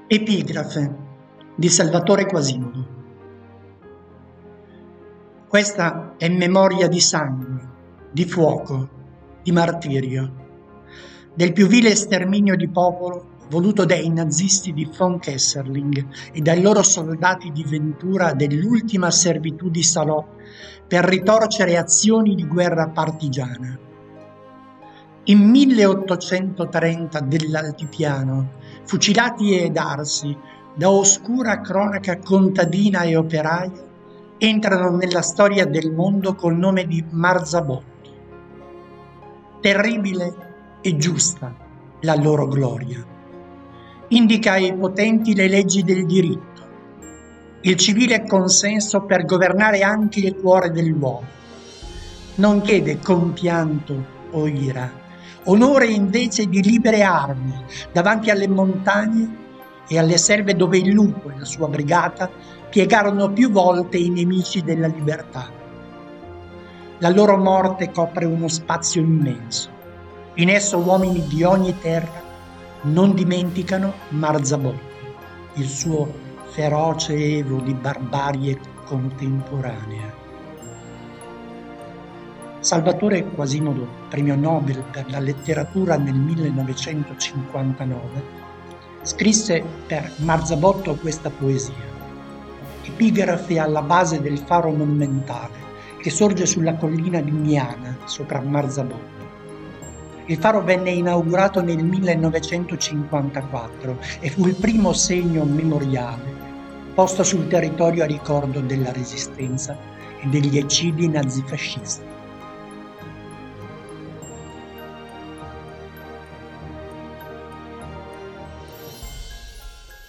Epigrafe di Salvatore Quasimodo. Questa è memoria di sangue, di fuoco, di martirio, del più vile sterminio di popolo voluto dai nazisti di von Kesserling e dai loro soldati di Ventura dell'ultima servitù di Salò per ritorcere azioni di guerra partigiana. In 1830 dell'altipiano, fucilati ed arsi da oscura cronaca contadina e operaia, entrano nella storia del mondo col nome di Marzabotto. Terribile e giusta la loro gloria. Indica ai potenti le leggi del diritto, il civile consenso per governare anche il cuore dell'uomo. Non chiede compianto o ira, onore invece di libere armi davanti alle montagne e alle selve dove il lupo e la sua brigata piegarono più volte i nemici della libertà. La loro morte copre uno spazio immenso. In esso uomini di ogni terra non dimenticano Marzabotto, il suo feroce evo di barbarie contemporanea. Salvatore Quasimodo, premio Nobel per la letteratura nel 1959, scrisse per Marzabotto questa poesia, epigrafe alla base del faro monumentale che sorge sulla collina di Miana, sopra Marzabotto. Il faro venne inaugurato nel 1954 e fu il primo segno memoriale posto sul territorio a ricordo della Resistenza e degli eccidi nazifascisti.